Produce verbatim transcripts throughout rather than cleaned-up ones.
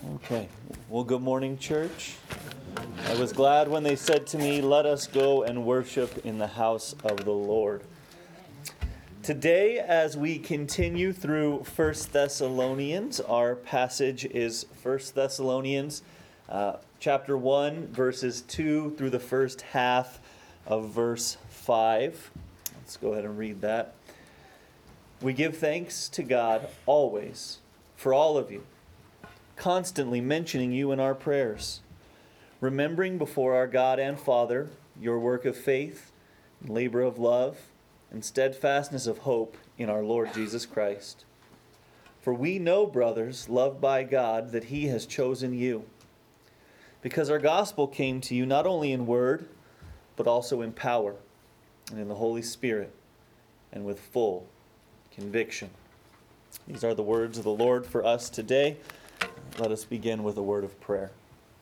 Okay. Well, good morning, church. I was glad when they said to me, "Let us go and worship in the house of the Lord." Today, as we continue through First Thessalonians, our passage is First Thessalonians uh, chapter one, verses two through the first half of verse five. Let's go ahead and read that. We give thanks to God always for all of you, constantly mentioning you in our prayers, remembering before our God and Father your work of faith, labor of love, and steadfastness of hope in our Lord Jesus Christ. For we know, brothers, loved by God, that He has chosen you, because our gospel came to you not only in word, but also in power, and in the Holy Spirit, and with full conviction. These are the words of the Lord for us today. Let us begin with a word of prayer.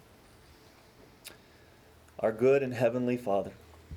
Our good and heavenly Father,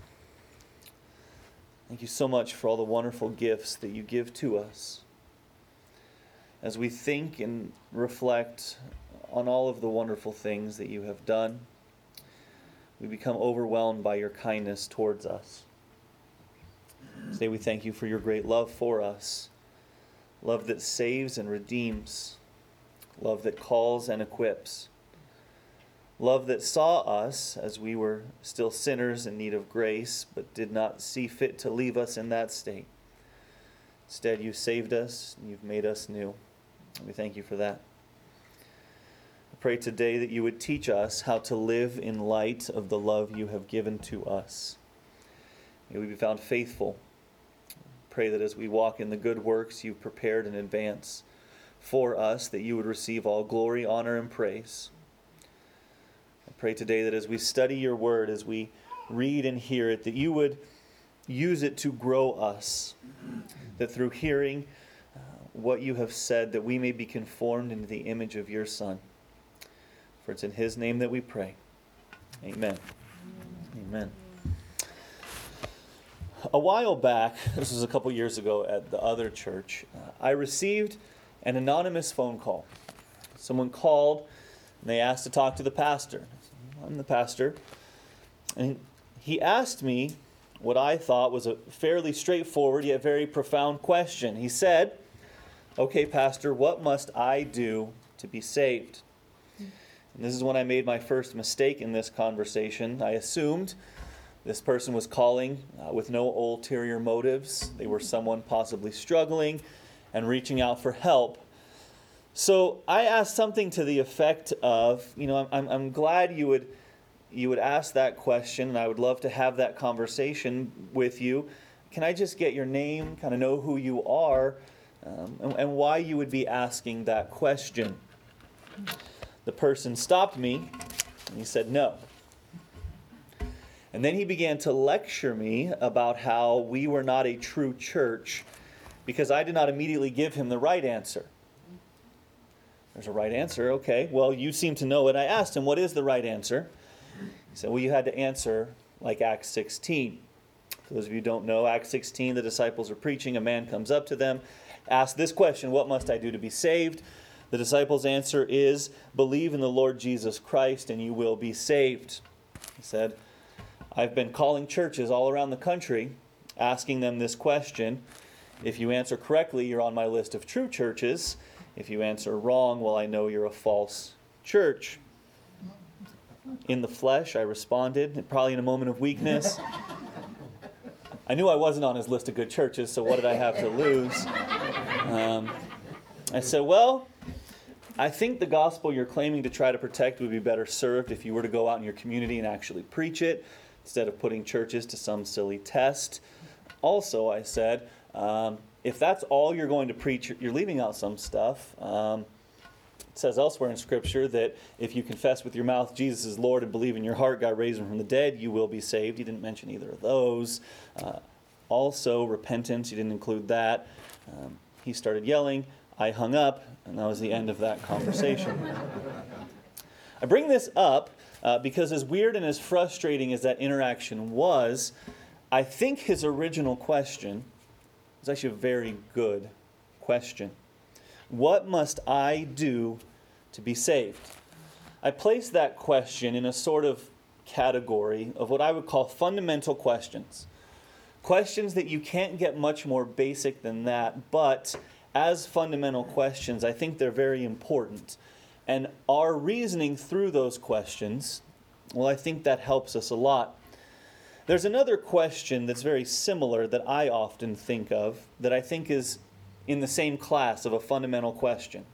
thank you so much for all the wonderful gifts that you give to us. As we think and reflect on all of the wonderful things that you have done, we become overwhelmed by your kindness towards us. Today we thank you for your great love for us, love that saves and redeems, love that calls and equips, love that saw us as we were still sinners in need of grace, but did not see fit to leave us in that state. Instead, you saved us, and you've made us new. And we thank you for that. I pray today that you would teach us how to live in light of the love you have given to us. May we be found faithful. Pray that as we walk in the good works you've prepared in advance for us, that you would receive all glory, honor, and praise. I pray today that as we study your word, as we read and hear it, that you would use it to grow us, that through hearing uh, what you have said, that we may be conformed into the image of your Son. For it's in his name that we pray. Amen. Amen. A while back, this was a couple years ago at the other church, uh, I received an anonymous phone call. Someone called and they asked to talk to the pastor. I said, I'm the pastor. And he asked me what I thought was a fairly straightforward yet very profound question. He said, "Okay, pastor, what must I do to be saved?" And this is when I made my first mistake in this conversation. I assumed this person was calling uh, with no ulterior motives. They were someone possibly struggling and reaching out for help. So I asked something to the effect of, you know, I'm, I'm glad you would you would ask that question, and I would love to have that conversation with you. Can I just get your name, kind of know who you are, um, and, and why you would be asking that question? The person stopped me, and he said no. And then he began to lecture me about how we were not a true church because I did not immediately give him the right answer. There's a right answer. Okay, well, you seem to know it. I asked him, what is the right answer? He said, well, you had to answer like Acts sixteen. For those of you who don't know, Acts sixteen, the disciples are preaching. A man comes up to them, asks this question, what must I do to be saved? The disciples' answer is, believe in the Lord Jesus Christ and you will be saved. He said, I've been calling churches all around the country, asking them this question. If you answer correctly, you're on my list of true churches. If you answer wrong, well, I know you're a false church. In the flesh, I responded, probably in a moment of weakness. I knew I wasn't on his list of good churches, so what did I have to lose? Um, I said, well, I think the gospel you're claiming to try to protect would be better served if you were to go out in your community and actually preach it, instead of putting churches to some silly test. Also, I said, um, if that's all you're going to preach, you're leaving out some stuff. Um, it says elsewhere in Scripture that if you confess with your mouth Jesus is Lord and believe in your heart God raised him from the dead, you will be saved. He didn't mention either of those. Uh, also, repentance, he didn't include that. Um, he started yelling. I hung up, and that was the end of that conversation. I bring this up Uh, because as weird and as frustrating as that interaction was, I think his original question was actually a very good question. What must I do to be saved? I place that question in a sort of category of what I would call fundamental questions. Questions that you can't get much more basic than that, but as fundamental questions, I think they're very important. And our reasoning through those questions, well, I think that helps us a lot. There's another question that's very similar that I often think of, that I think is in the same class of a fundamental question.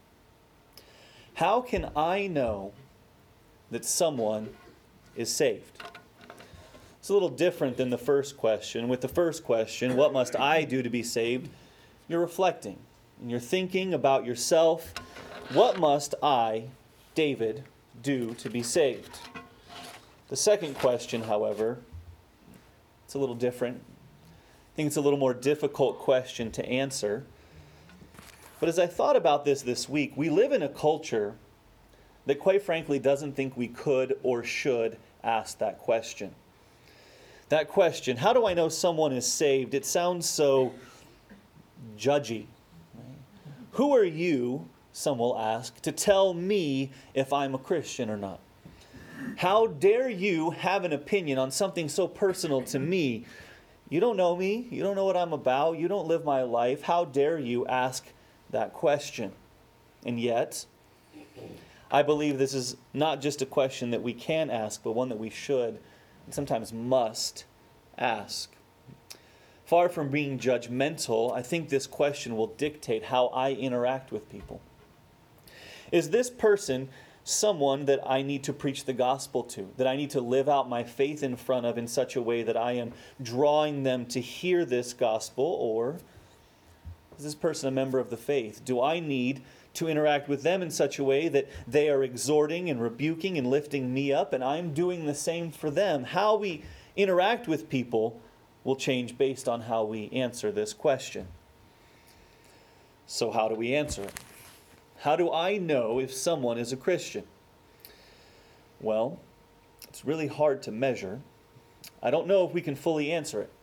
How can I know that someone is saved? It's a little different than the first question. With the first question, what must I do to be saved? You're reflecting, and you're thinking about yourself. What must I, David, do to be saved? The second question, however, it's a little different. I think it's a little more difficult question to answer. But as I thought about this this week, we live in a culture that quite frankly doesn't think we could or should ask that question. That question, how do I know someone is saved? It sounds so judgy. Right? Who are you, some will ask, to tell me if I'm a Christian or not? How dare you have an opinion on something so personal to me? You don't know me. You don't know what I'm about. You don't live my life. How dare you ask that question? And yet, I believe this is not just a question that we can ask, but one that we should and sometimes must ask. Far from being judgmental, I think this question will dictate how I interact with people. Is this person someone that I need to preach the gospel to, that I need to live out my faith in front of in such a way that I am drawing them to hear this gospel? Or is this person a member of the faith? Do I need to interact with them in such a way that they are exhorting and rebuking and lifting me up, and I'm doing the same for them? How we interact with people will change based on how we answer this question. So how do we answer it? How do I know if someone is a Christian? Well, it's really hard to measure. I don't know if we can fully answer it.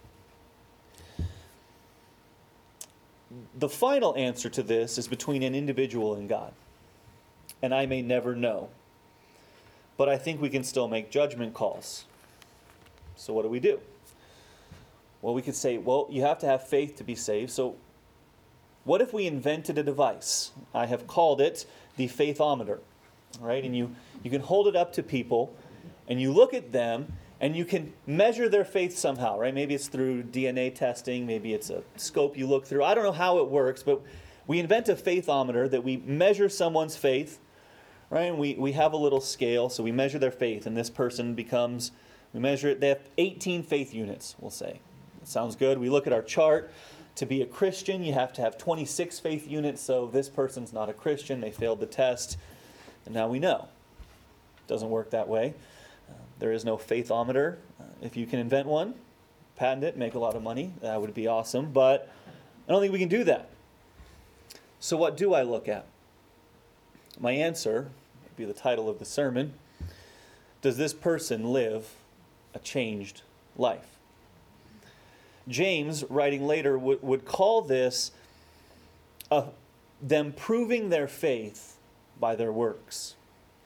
The final answer to this is between an individual and God. And I may never know. But I think we can still make judgment calls. So what do we do? Well, we could say, well, you have to have faith to be saved. So what if we invented a device? I have called it the faithometer. Right? And you, you can hold it up to people, and you look at them, and you can measure their faith somehow, right? Maybe it's through D N A testing. Maybe it's a scope you look through. I don't know how it works, but we invent a faithometer that we measure someone's faith, right? And we, we have a little scale, so we measure their faith, and this person becomes, we measure it, they have eighteen faith units, we'll say. That sounds good. We look at our chart. To be a Christian, you have to have twenty-six faith units, so this person's not a Christian. They failed the test, and now we know. It doesn't work that way. There is no faithometer. Uh, if you can invent one, patent it, make a lot of money, that would be awesome. But I don't think we can do that. So what do I look at? My answer would be the title of the sermon. Does this person live a changed life? James, writing later, would, would call this uh, them proving their faith by their works.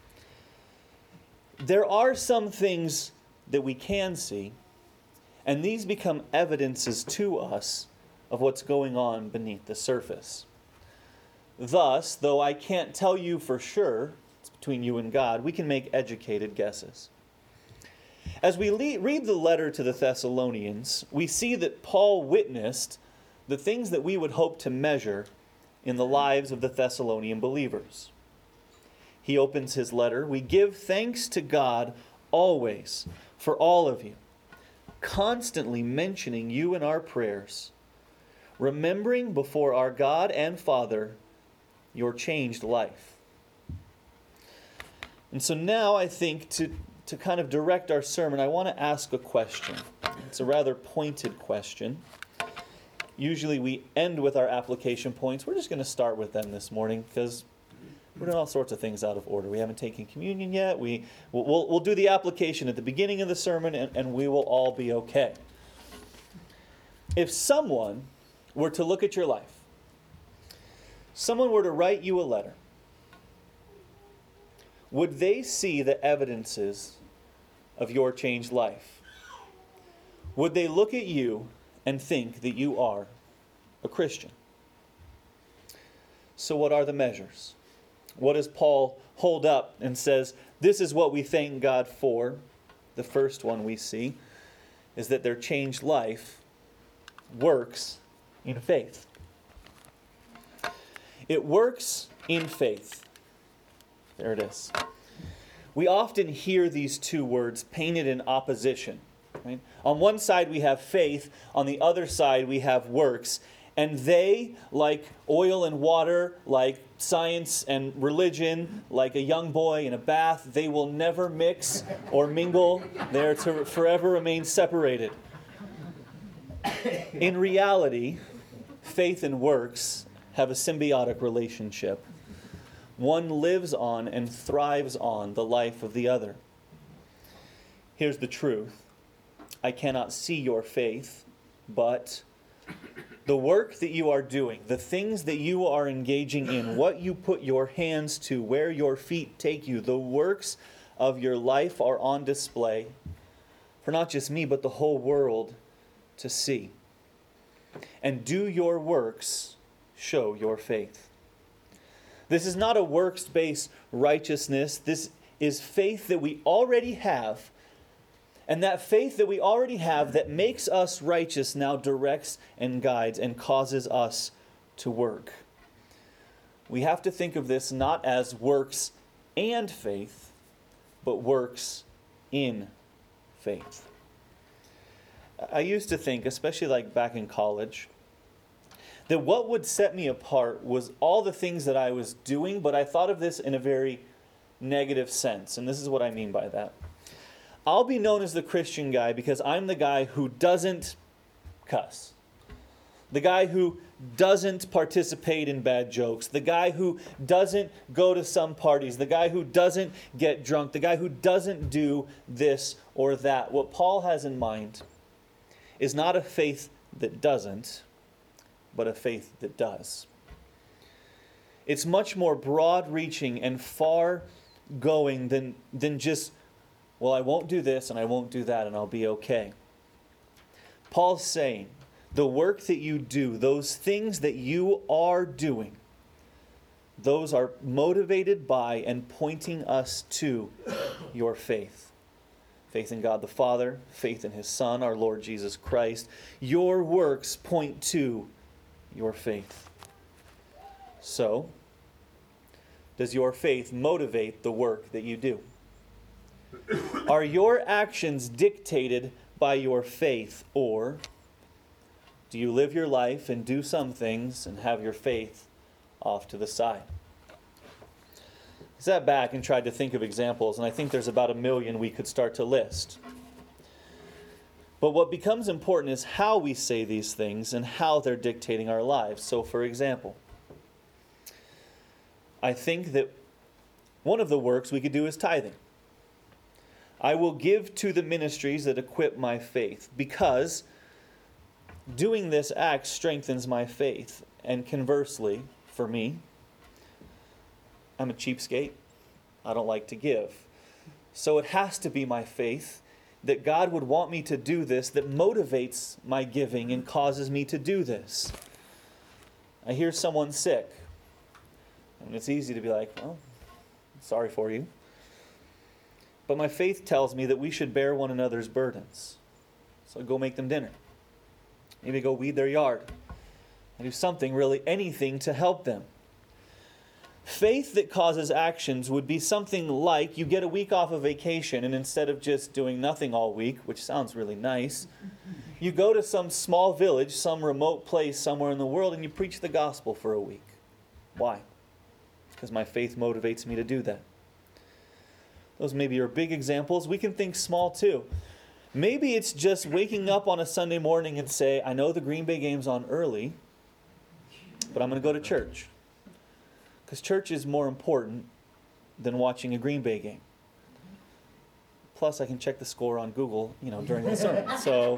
There are some things that we can see, and these become evidences to us of what's going on beneath the surface. Thus, though I can't tell you for sure, it's between you and God, we can make educated guesses. As we le- read the letter to the Thessalonians, we see that Paul witnessed the things that we would hope to measure in the lives of the Thessalonian believers. He opens his letter, we give thanks to God always for all of you, constantly mentioning you in our prayers, remembering before our God and Father your changed life. And so now I think to, to kind of direct our sermon, I want to ask a question. It's a rather pointed question. Usually we end with our application points. We're just going to start with them this morning because we're doing all sorts of things out of order. We haven't taken communion yet. We, we'll, we'll, we'll do the application at the beginning of the sermon, and, and we will all be okay. If someone were to look at your life, someone were to write you a letter, would they see the evidences of your changed life? Would they look at you and think that you are a Christian? So what are the measures? What does Paul hold up and says, this is what we thank God for? The first one we see is that their changed life works in faith. It works in faith. There it is. We often hear these two words painted in opposition. Right? On one side we have faith, on the other side we have works. And they, like oil and water, like science and religion, like a young boy in a bath, they will never mix or mingle. They are to forever remain separated. In reality, faith and works have a symbiotic relationship. One lives on and thrives on the life of the other. Here's the truth. I cannot see your faith, but the work that you are doing, the things that you are engaging in, what you put your hands to, where your feet take you, the works of your life are on display for not just me, but the whole world to see. And do your works show your faith? This is not a works-based righteousness. This is faith that we already have. And that faith that we already have that makes us righteous now directs and guides and causes us to work. We have to think of this not as works and faith, but works in faith. I used to think, especially like back in college, that what would set me apart was all the things that I was doing, but I thought of this in a very negative sense. And this is what I mean by that. I'll be known as the Christian guy because I'm the guy who doesn't cuss. The guy who doesn't participate in bad jokes. The guy who doesn't go to some parties. The guy who doesn't get drunk. The guy who doesn't do this or that. What Paul has in mind is not a faith that doesn't, but a faith that does. It's much more broad-reaching and far-going than, than just, well, I won't do this and I won't do that and I'll be okay. Paul's saying, the work that you do, those things that you are doing, those are motivated by and pointing us to your faith. Faith in God the Father, faith in His Son, our Lord Jesus Christ. Your works point to your faith. So, does your faith motivate the work that you do? Are your actions dictated by your faith, or do you live your life and do some things and have your faith off to the side? I sat back and tried to think of examples, and I think there's about a million we could start to list. But what becomes important is how we say these things and how they're dictating our lives. So, for example, I think that one of the works we could do is tithing. I will give to the ministries that equip my faith, because doing this act strengthens my faith. And conversely, for me, I'm a cheapskate. I don't like to give. So it has to be my faith that God would want me to do this that motivates my giving and causes me to do this. I hear someone sick, and it's easy to be like, well, sorry for you. But my faith tells me that we should bear one another's burdens. So I go make them dinner. Maybe go weed their yard. I do something, really anything, to help them. Faith that causes actions would be something like you get a week off of vacation, and instead of just doing nothing all week, which sounds really nice, you go to some small village, some remote place somewhere in the world, and you preach the gospel for a week. Why? Because my faith motivates me to do that. Those maybe are big examples. We can think small too. Maybe it's just waking up on a Sunday morning and say, I know the Green Bay game's on early, but I'm going to go to church. Because church is more important than watching a Green Bay game. Plus, I can check the score on Google, you know, during the sermon. So,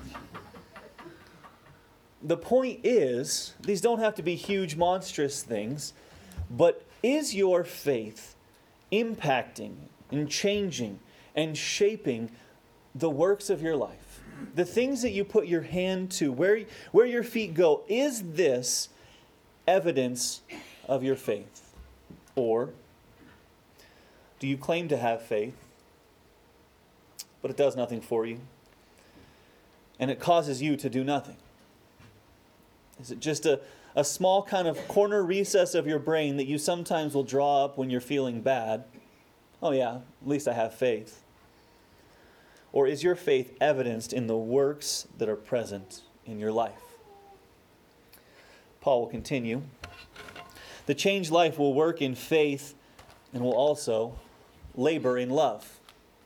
the point is, these don't have to be huge, monstrous things, but is your faith impacting and changing and shaping the works of your life. The things that you put your hand to, where, where your feet go, is this evidence of your faith? Or do you claim to have faith, but it does nothing for you, and it causes you to do nothing? Is it just a, a small kind of corner recess of your brain that you sometimes will draw up when you're feeling bad? Oh yeah, at least I have faith. Or is your faith evidenced in the works that are present in your life? Paul will continue. The changed life will work in faith and will also labor in love.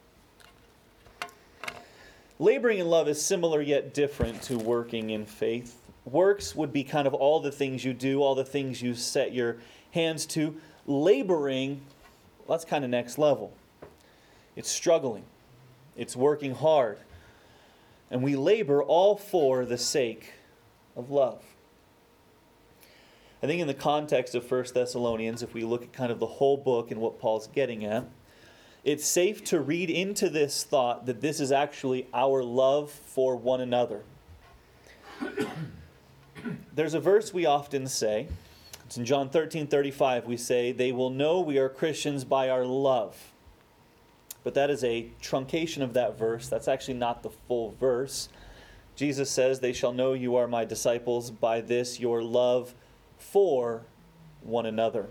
Laboring in love is similar yet different to working in faith. Works would be kind of all the things you do, all the things you set your hands to. Laboring, well, that's kind of next level. It's struggling. It's working hard. And we labor all for the sake of love. I think in the context of First Thessalonians, if we look at kind of the whole book and what Paul's getting at, it's safe to read into this thought that this is actually our love for one another. There's a verse we often say. It's in John thirteen thirty-five. We say, "They will know we are Christians by our love." But that is a truncation of that verse. That's actually not the full verse. Jesus says, "They shall know you are my disciples by this, your love for one another."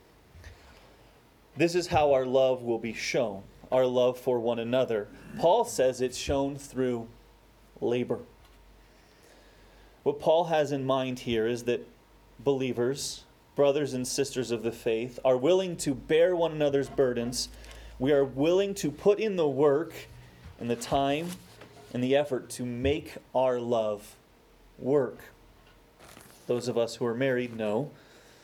This is how our love will be shown, our love for one another. Paul says it's shown through labor. What Paul has in mind here is that believers, brothers and sisters of the faith, are willing to bear one another's burdens. We are willing to put in the work and the time and the effort to make our love work. Those of us who are married know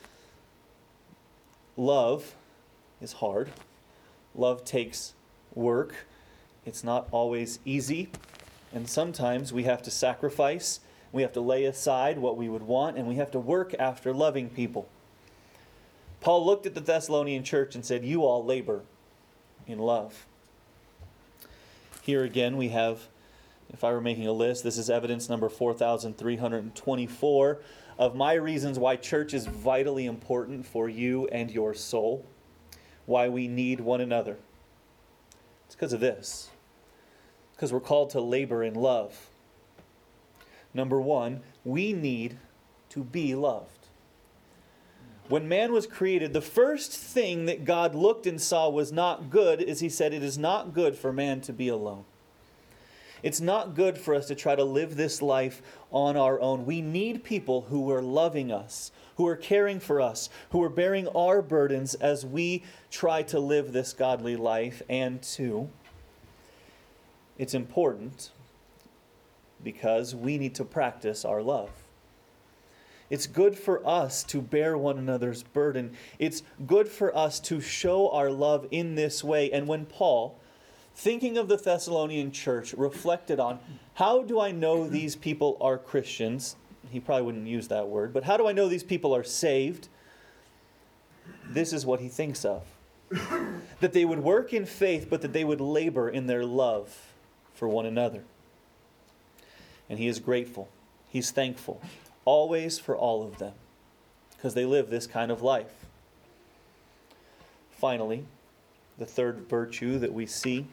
love is hard. Love takes work. It's not always easy. And sometimes we have to sacrifice. We have to lay aside what we would want, and we have to work after loving people. Paul looked at the Thessalonian church and said, "You all labor in love." Here again we have, if I were making a list, this is evidence number four thousand three hundred twenty-four of my reasons why church is vitally important for you and your soul, why we need one another. It's because of this. Because we're called to labor in love. Number one, we need to be loved. When man was created, the first thing that God looked and saw was not good, is he said, "It is not good for man to be alone." It's not good for us to try to live this life on our own. We need people who are loving us, who are caring for us, who are bearing our burdens as we try to live this godly life. And two, it's important because we need to practice our love. It's good for us to bear one another's burden. It's good for us to show our love in this way. And when Paul, thinking of the Thessalonian church, reflected on, how do I know these people are Christians? He probably wouldn't use that word, but how do I know these people are saved? This is what he thinks of. That they would work in faith, but that they would labor in their love for one another. And he is grateful. He's thankful. Always for all of them. Because they live this kind of life. Finally, the third virtue that we see.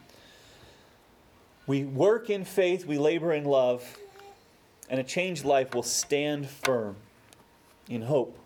We work in faith, we labor in love, and a changed life will stand firm in hope.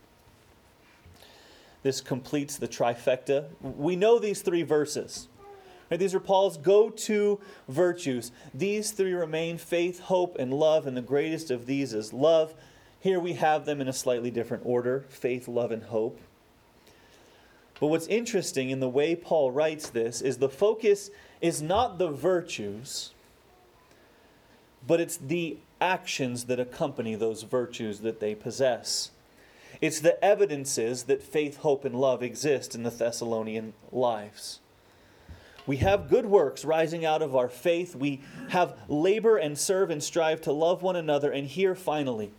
This completes the trifecta. We know these three verses. Right, these are Paul's go-to virtues. These three remain: faith, hope, and love, and the greatest of these is love. Here we have them in a slightly different order: faith, love, and hope. But what's interesting in the way Paul writes this is the focus is not the virtues, but it's the actions that accompany those virtues that they possess. It's the evidences that faith, hope, and love exist in the Thessalonian lives. We have good works rising out of our faith. We have labor and serve and strive to love one another. And here, finally,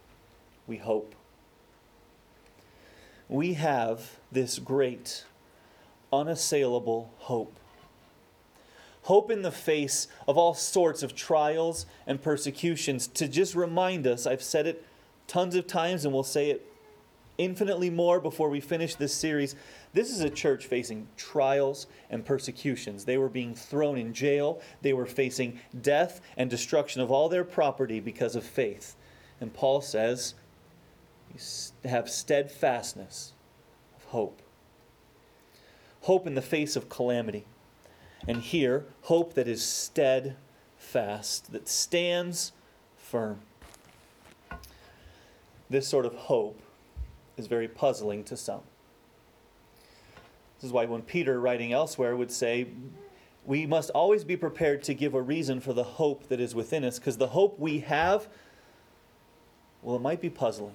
we hope. We have this great unassailable hope. Hope in the face of all sorts of trials and persecutions, to just remind us, I've said it tons of times and we'll say it infinitely more before we finish this series. This is a church facing trials and persecutions. They were being thrown in jail. They were facing death and destruction of all their property because of faith. And Paul says, you have steadfastness of hope. Hope in the face of calamity. And here, hope that is steadfast, that stands firm. This sort of hope is very puzzling to some. This is why when Peter, writing elsewhere, would say, we must always be prepared to give a reason for the hope that is within us, because the hope we have, well, it might be puzzling.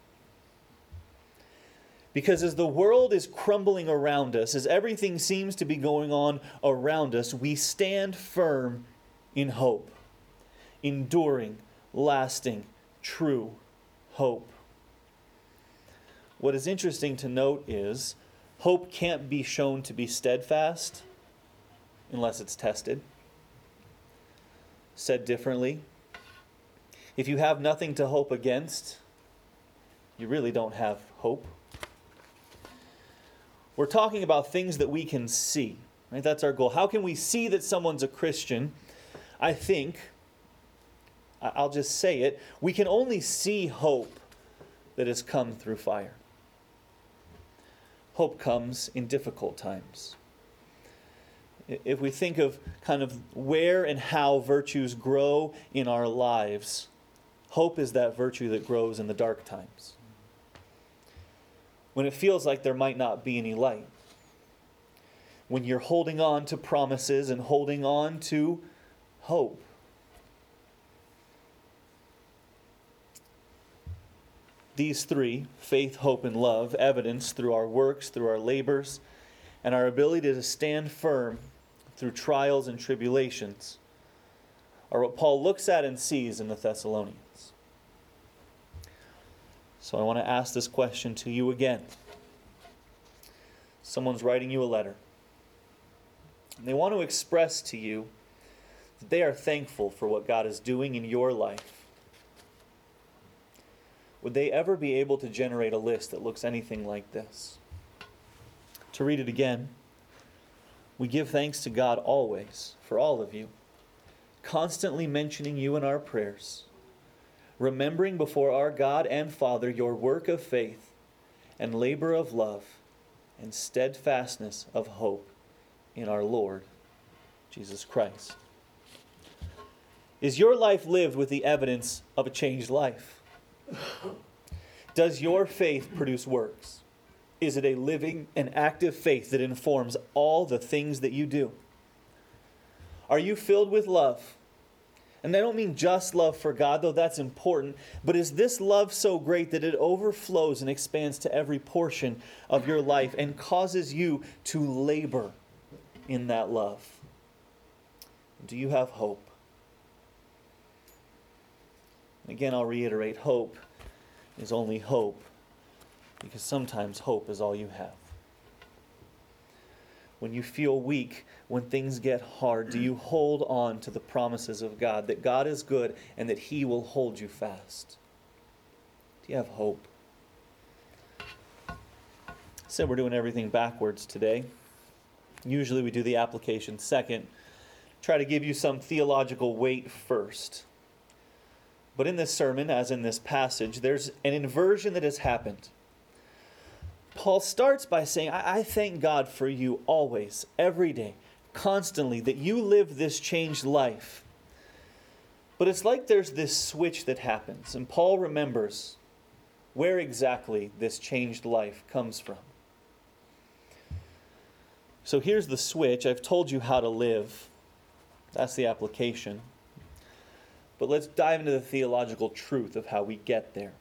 Because as the world is crumbling around us, as everything seems to be going on around us, we stand firm in hope. Enduring, lasting, true hope. What is interesting to note is, hope can't be shown to be steadfast unless it's tested. Said differently, if you have nothing to hope against, you really don't have hope. We're talking about things that we can see, right? That's our goal. How can we see that someone's a Christian? I think, I'll just say it, we can only see hope that has come through fire. Hope comes in difficult times. If we think of kind of where and how virtues grow in our lives, hope is that virtue that grows in the dark times. When it feels like there might not be any light. When you're holding on to promises and holding on to hope. These three, faith, hope, and love, evidence through our works, through our labors, and our ability to stand firm through trials and tribulations, are what Paul looks at and sees in the Thessalonians. So I want to ask this question to you again. Someone's writing you a letter. And they want to express to you that they are thankful for what God is doing in your life. Would they ever be able to generate a list that looks anything like this? To read it again, we give thanks to God always for all of you, constantly mentioning you in our prayers, remembering before our God and Father your work of faith and labor of love and steadfastness of hope in our Lord Jesus Christ. Is your life lived with the evidence of a changed life? Does your faith produce works? Is it a living and active faith that informs all the things that you do? Are you filled with love? And I don't mean just love for God, though that's important, but is this love so great that it overflows and expands to every portion of your life and causes you to labor in that love? Do you have hope? Again, I'll reiterate, hope is only hope because sometimes hope is all you have. When you feel weak, when things get hard, do you hold on to the promises of God, that God is good and that He will hold you fast? Do you have hope? I said we're doing everything backwards today. Usually we do the application second. Try to give you some theological weight first. But in this sermon, as in this passage, there's an inversion that has happened. Paul starts by saying, I, I thank God for you always, every day, constantly, that you live this changed life. But it's like there's this switch that happens, and Paul remembers where exactly this changed life comes from. So here's the switch. I've told you how to live. That's the application. But let's dive into the theological truth of how we get there.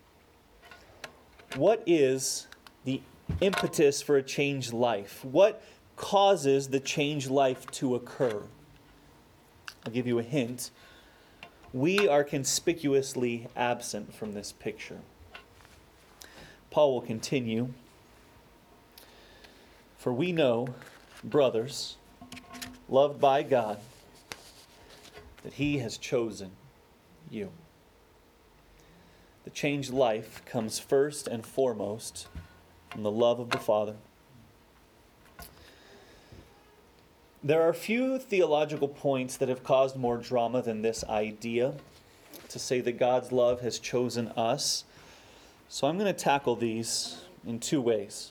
What is the impetus for a changed life? What causes the changed life to occur? I'll give you a hint. We are conspicuously absent from this picture. Paul will continue. For we know, brothers, loved by God, that He has chosen you. The changed life comes first and foremost from the love of the Father. There are few theological points that have caused more drama than this idea, to say that God's love has chosen us. So I'm going to tackle these in two ways.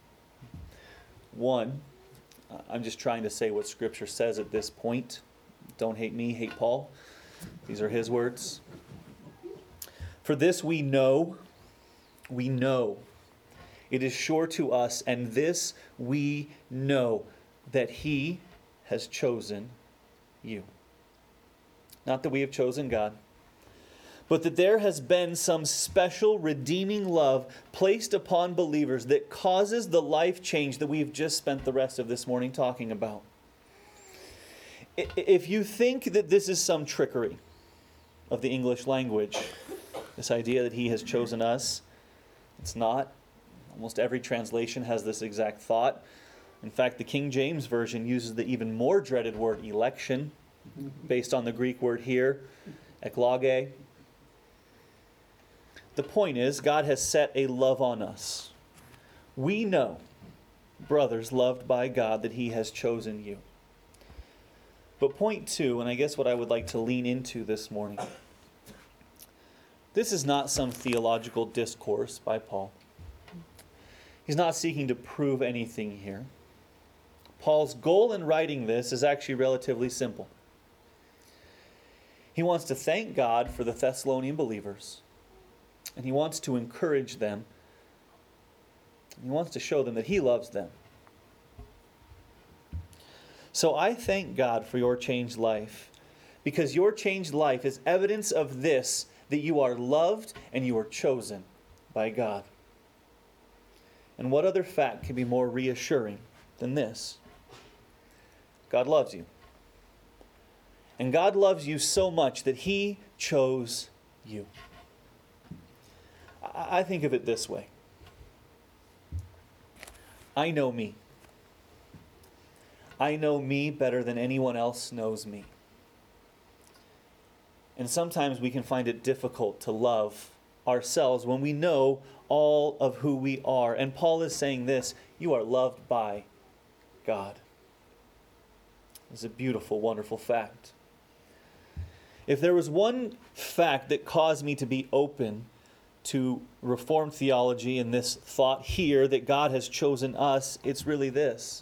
One, I'm just trying to say what Scripture says at this point. Don't hate me, hate Paul. These are his words. For this we know, we know. It is sure to us, and this we know, that He has chosen you. Not that we have chosen God, but that there has been some special redeeming love placed upon believers that causes the life change that we've just spent the rest of this morning talking about. If you think that this is some trickery of the English language, this idea that He has chosen us, it's not. Almost every translation has this exact thought. In fact, the King James Version uses the even more dreaded word election, based on the Greek word here, eklage. The point is, God has set a love on us. We know, brothers loved by God, that He has chosen you. But point two, and I guess what I would like to lean into this morning, this is not some theological discourse by Paul. He's not seeking to prove anything here. Paul's goal in writing this is actually relatively simple. He wants to thank God for the Thessalonian believers, and he wants to encourage them. He wants to show them that he loves them. So I thank God for your changed life, because your changed life is evidence of this, that you are loved and you are chosen by God. And what other fact can be more reassuring than this? God loves you. And God loves you so much that He chose you. I think of it this way. I know me. I know me better than anyone else knows me. And sometimes we can find it difficult to love ourselves when we know all of who we are. And Paul is saying this: you are loved by God. It's a beautiful, wonderful fact. If there was one fact that caused me to be open to Reformed theology and this thought here that God has chosen us, it's really this.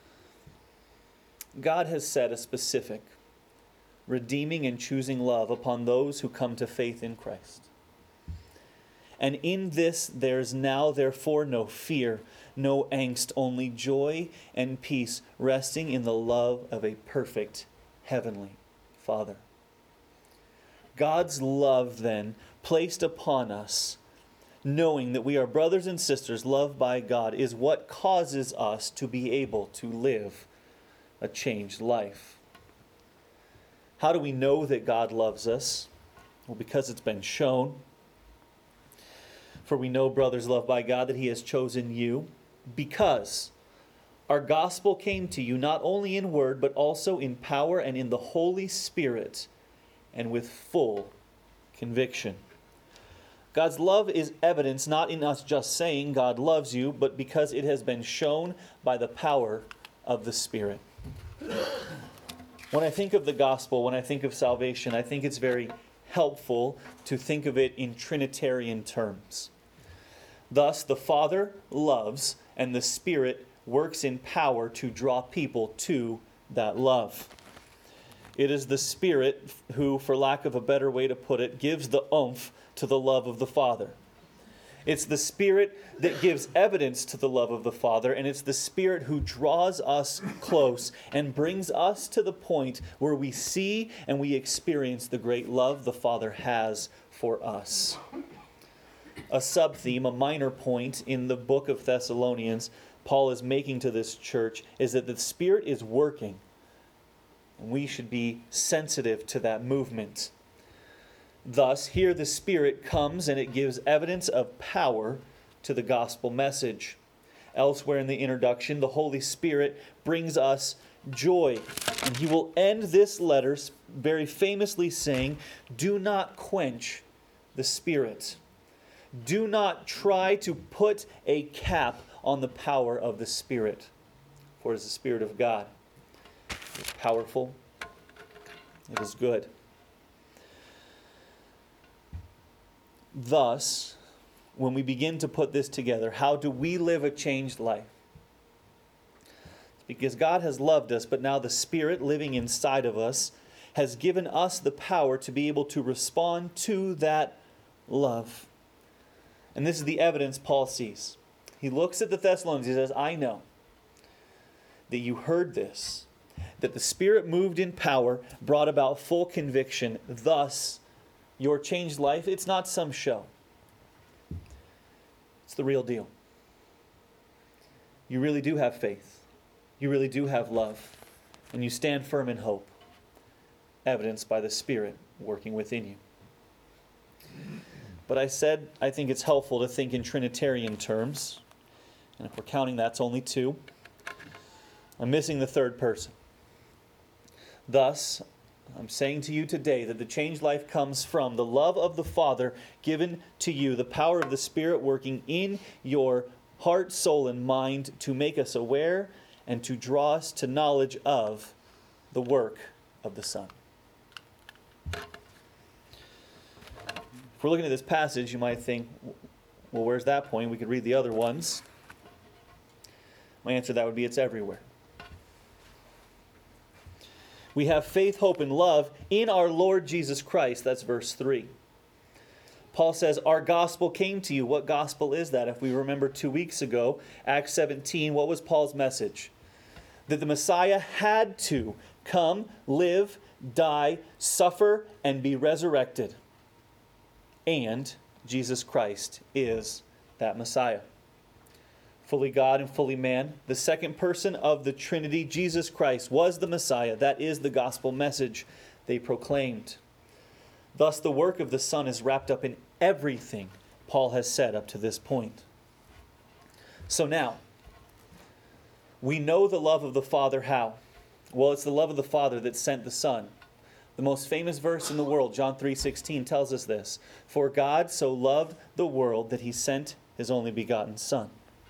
God has set a specific, redeeming and choosing love upon those who come to faith in Christ. And in this there's now therefore no fear, no angst, only joy and peace, resting in the love of a perfect heavenly Father. God's love then placed upon us, knowing that we are brothers and sisters loved by God, is what causes us to be able to live a changed life. How do we know that God loves us? Well, because it's been shown. For we know, brothers loved by God, that He has chosen you, because our gospel came to you not only in word, but also in power and in the Holy Spirit, and with full conviction. God's love is evidence not in us just saying God loves you, but because it has been shown by the power of the Spirit. When I think of the gospel, when I think of salvation, I think it's very helpful to think of it in Trinitarian terms. Thus, the Father loves, and the Spirit works in power to draw people to that love. It is the Spirit who, for lack of a better way to put it, gives the oomph to the love of the Father. It's the Spirit that gives evidence to the love of the Father, and it's the Spirit who draws us close and brings us to the point where we see and we experience the great love the Father has for us. A sub-theme, a minor point in the book of Thessalonians Paul is making to this church is that the Spirit is working, and we should be sensitive to that movement. Thus, here the Spirit comes and it gives evidence of power to the gospel message. elsewhere in the introduction, the Holy Spirit brings us joy. And he will end this letter very famously saying, do not quench the Spirit. Do not try to put a cap on the power of the Spirit. For it is the Spirit of God. It is powerful. It is good. Thus, when we begin to put this together, how do we live a changed life? It's because God has loved us, but now the Spirit living inside of us has given us the power to be able to respond to that love. And this is the evidence Paul sees. He looks at the Thessalonians, he says, I know that you heard this, that the Spirit moved in power, brought about full conviction. Thus, your changed life, it's not some show. It's the real deal. You really do have faith. You really do have love. And you stand firm in hope, evidenced by the Spirit working within you. But I said I think it's helpful to think in Trinitarian terms. And if we're counting, that's only two. I'm missing the third person. Thus, I'm saying to you today that the changed life comes from the love of the Father given to you, the power of the Spirit working in your heart, soul, and mind to make us aware and to draw us to knowledge of the work of the Son. If we're looking at this passage, you might think, well, where's that point? We could read the other ones. My answer to that would be it's everywhere. We have faith, hope, and love in our Lord Jesus Christ. That's verse three. Paul says, our gospel came to you. What gospel is that? If we remember two weeks ago, Acts seventeen, what was Paul's message? That the Messiah had to come, live, die, suffer, and be resurrected. And Jesus Christ is that Messiah. Fully God and fully man, the second person of the Trinity, Jesus Christ, was the Messiah. That is the gospel message they proclaimed. Thus, the work of the Son is wrapped up in everything Paul has said up to this point. So now, we know the love of the Father how? Well, it's the love of the Father that sent the Son. The most famous verse in the world, John three sixteen, tells us this. For God so loved the world that he sent his only begotten Son.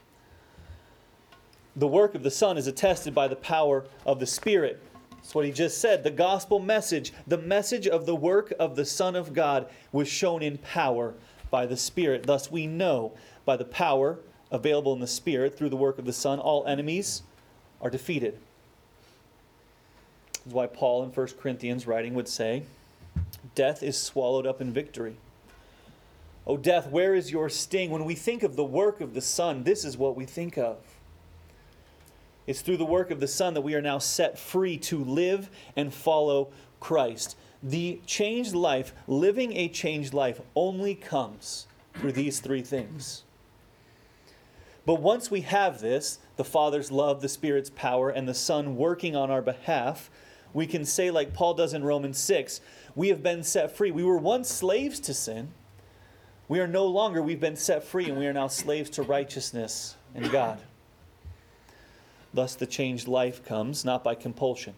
The work of the Son is attested by the power of the Spirit. That's what he just said. The gospel message, the message of the work of the Son of God was shown in power by the Spirit. Thus we know by the power available in the Spirit through the work of the Son, all enemies are defeated. This is why Paul in First Corinthians writing would say, death is swallowed up in victory. O death, where is your sting? When we think of the work of the Son, this is what we think of. It's through the work of the Son that we are now set free to live and follow Christ. The changed life, living a changed life, only comes through these three things. But once we have this, the Father's love, the Spirit's power, and the Son working on our behalf, we can say like Paul does in Romans six, we have been set free. We were once slaves to sin. We are no longer, we've been set free, and we are now slaves to righteousness and God. Thus the changed life comes, not by compulsion.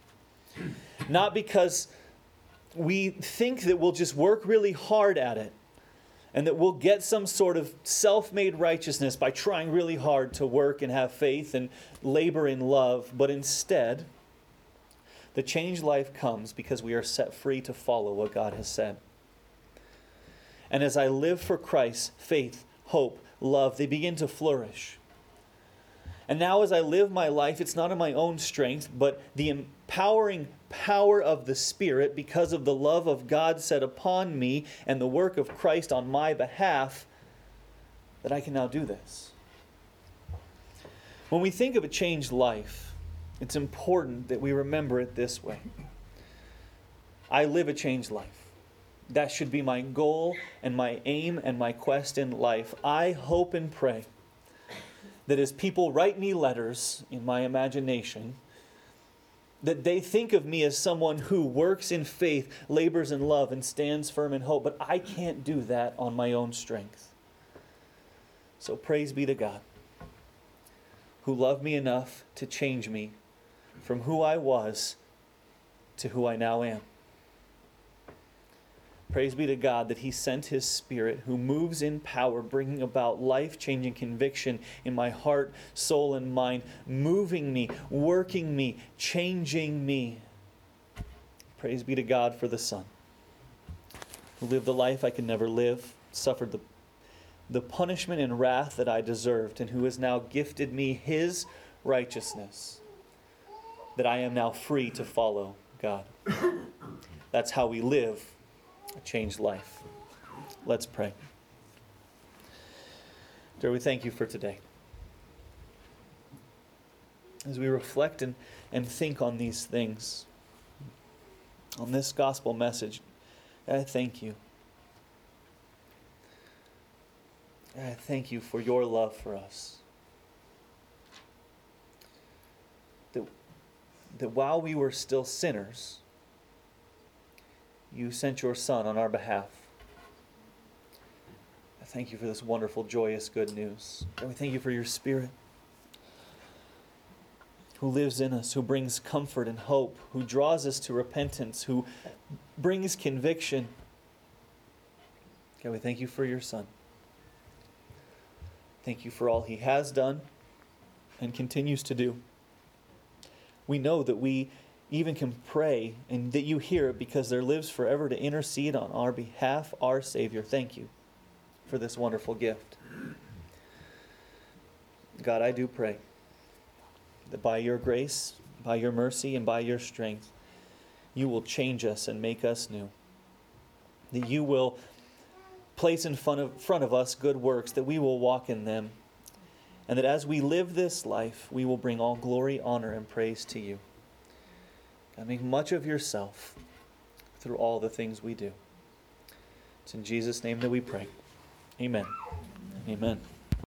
Not because we think that we'll just work really hard at it, and that we'll get some sort of self-made righteousness by trying really hard to work and have faith and labor in love, but instead, the changed life comes because we are set free to follow what God has said. And as I live for Christ, faith, hope, love, they begin to flourish. And now as I live my life, it's not in my own strength, but the empowering power of the Spirit because of the love of God set upon me and the work of Christ on my behalf, that I can now do this. When we think of a changed life, it's important that we remember it this way. I live a changed life. That should be my goal and my aim and my quest in life. I hope and pray that as people write me letters in my imagination, that they think of me as someone who works in faith, labors in love, and stands firm in hope. But I can't do that on my own strength. So praise be to God. who loved me enough to change me from who I was to who I now am. Praise be to God that He sent His Spirit, who moves in power, bringing about life-changing conviction in my heart, soul, and mind, moving me, working me, changing me. Praise be to God for the Son, who lived the life I could never live, suffered the, the punishment and wrath that I deserved, and who has now gifted me His righteousness, that I am now free to follow God. That's how we live a changed life. Let's pray. Dear, we thank You for today. As we reflect and, and think on these things, on this gospel message, I thank You. I thank You for Your love for us. That, that while we were still sinners, You sent Your Son on our behalf. I thank You for this wonderful, joyous, good news. And we thank You for Your Spirit, who lives in us, who brings comfort and hope, who draws us to repentance, who brings conviction. God, we thank You for Your Son. Thank You for all He has done and continues to do. We know that we even can pray and that You hear it because there lives forever to intercede on our behalf, our Savior. Thank You for this wonderful gift. God, I do pray that by Your grace, by Your mercy, and by Your strength, You will change us and make us new. That You will place in front of, front of us good works, that we will walk in them. And that as we live this life, we will bring all glory, honor, and praise to You. God, make much of Yourself through all the things we do. It's in Jesus' name that we pray. Amen. Amen.